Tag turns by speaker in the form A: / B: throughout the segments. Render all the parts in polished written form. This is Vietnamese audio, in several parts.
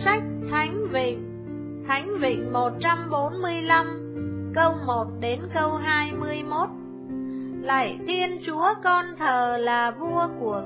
A: Sách Thánh Vịnh 145, câu 1 đến câu 21. Lạy Thiên Chúa, con thờ là vua của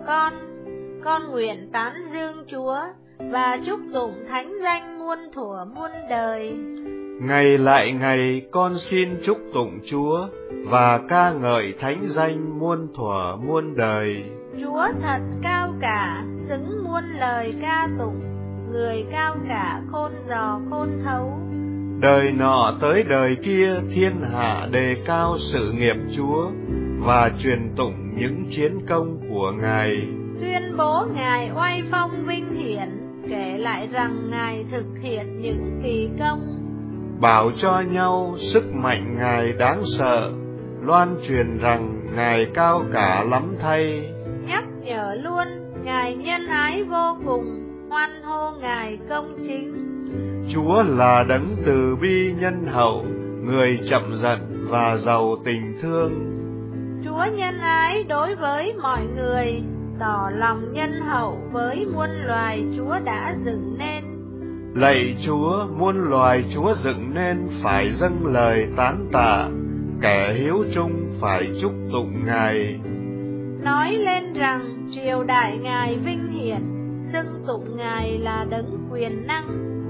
A: con nguyện tán dương Chúa và chúc tụng thánh danh muôn thuở muôn đời.
B: Ngày lại ngày con xin chúc tụng Chúa và ca ngợi thánh danh muôn thuở muôn đời.
A: Chúa thật cao cả, xứng muôn lời ca tụng, người cao cả khôn dò khôn thấu.
B: Đời nọ tới đời kia thiên hạ đề cao sự nghiệp Chúa và truyền tụng những chiến công của Ngài.
A: Tuyên bố Ngài oai phong vinh hiển, kể lại rằng Ngài thực hiện những kỳ công.
B: Bảo cho nhau sức mạnh Ngài đáng sợ, loan truyền rằng Ngài cao cả lắm thay.
A: Nhắc nhở luôn Ngài nhân ái vô cùng, hoan hô Ngài công chính.
B: Chúa là đấng từ bi nhân hậu, người chậm giận và giàu tình thương.
A: Chúa nhân ái đối với mọi người, tỏ lòng nhân hậu với muôn loài Chúa đã dựng nên.
B: Lạy Chúa, muôn loài Chúa dựng nên phải dâng lời tán tạ, kẻ hiếu trung phải chúc tụng Ngài.
A: Nói lên rằng triều đại Ngài vinh hiển, xưng tụng Ngài là đấng quyền năng.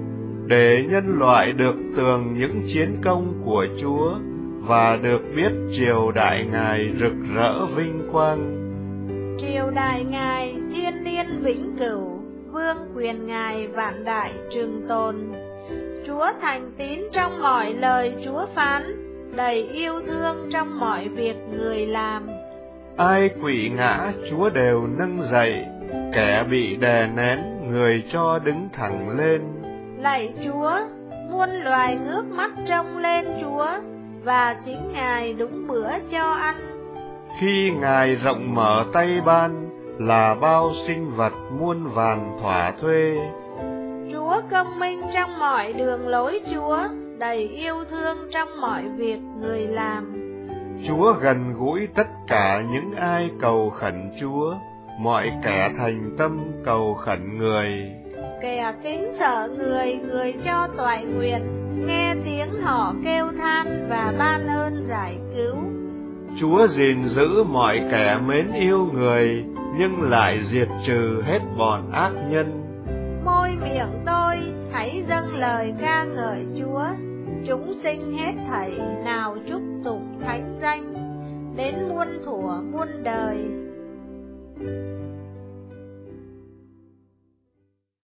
B: Để nhân loại được tường những chiến công của Chúa và được biết triều đại Ngài rực rỡ vinh quang.
A: Triều đại Ngài thiên niên vĩnh cửu, vương quyền Ngài vạn đại trường tồn. Chúa thành tín trong mọi lời Chúa phán, đầy yêu thương trong mọi việc người làm.
B: Ai quỵ ngã Chúa đều nâng dậy, kẻ bị đè nén người cho đứng thẳng lên.
A: Lạy Chúa, muôn loài ngước mắt trông lên Chúa, và chính Ngài đúng bữa cho ăn.
B: Khi Ngài rộng mở tay ban, là bao sinh vật muôn vàn thỏa thuê.
A: Chúa công minh trong mọi đường lối Chúa, đầy yêu thương trong mọi việc người làm.
B: Chúa gần gũi tất cả những ai cầu khẩn Chúa, mọi kẻ thành tâm cầu khẩn Người.
A: Kẻ kính sợ Người, Người cho toại nguyện, nghe tiếng họ kêu than và ban ơn giải cứu.
B: Chúa gìn giữ mọi kẻ mến yêu Người, nhưng lại diệt trừ hết bọn ác nhân.
A: Môi miệng tôi hãy dâng lời ca ngợi Chúa, chúng sinh hết thảy nào chúc tụng thánh danh, đến muôn thuở muôn đời.